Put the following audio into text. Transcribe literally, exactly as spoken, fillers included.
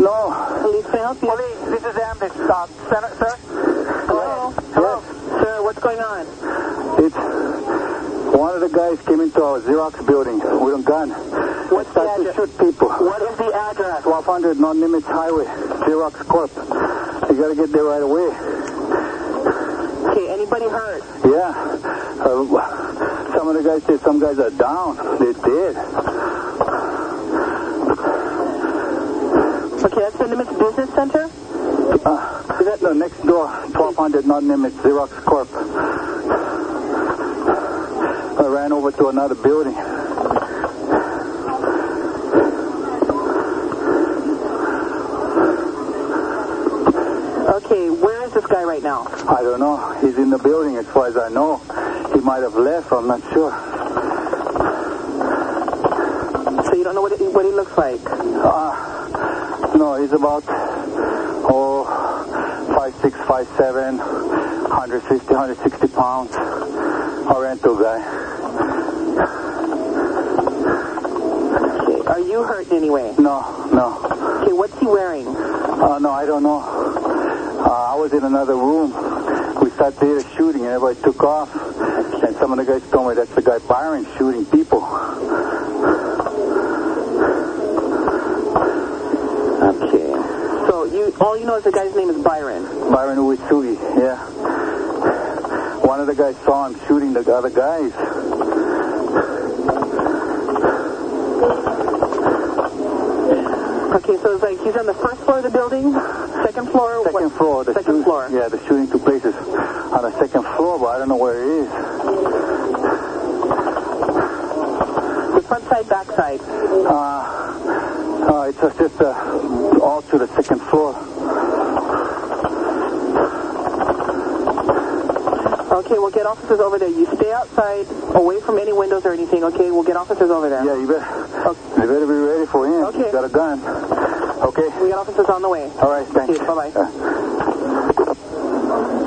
No. Police, can I help you? Police, this is Amdish. Uh, Senator, sir? Hello? Hello? Yes. Sir, what's going on? It's one of the guys came into our Xerox building with a gun. What's the Started to address? shoot people. What is the address? twelve hundred Non-Limits Highway, Xerox Corp. You gotta get there right away. Okay, anybody hurt? Yeah. Uh, some of the guys said some guys are down. They're dead. Okay, that's the Nimitz Business Center? Uh, is that the next door? twelve hundred Non-Limits Xerox Corp. I ran over to another building. Okay, where is this guy right now? I don't know. He's in the building as far as I know. He might have left. I'm not sure. So you don't know what, it, what he looks like? Uh, no, he's about, oh, five six, five seven, one fifty, one sixty pounds. Oriental guy. Okay, are you hurt in any way? No, no. Okay, what's he wearing? Uh, no, I don't know. Uh, I was in another room. We sat there shooting and everybody took off. And some of the guys told me that's the guy Byron shooting people. Okay. So you all you know is the guy's name is Byron. Byron Uesugi, yeah. One of the guys saw him shooting the other guys. Okay, so it's like he's on the first floor of the building, second floor? Second what? floor. The second shoot, floor. Yeah, the shooting took places on the second floor, but I don't know where it is. The front side, back side? Uh, uh, it's just, just uh, all to the second floor. Okay, we'll get officers over there. You stay outside, away from any windows or anything, okay? We'll get officers over there. Yeah, you better, Okay. you better be ready for him. Okay. He's got a gun. Okay? We got officers on the way. All right, thanks. Okay, bye-bye. Uh,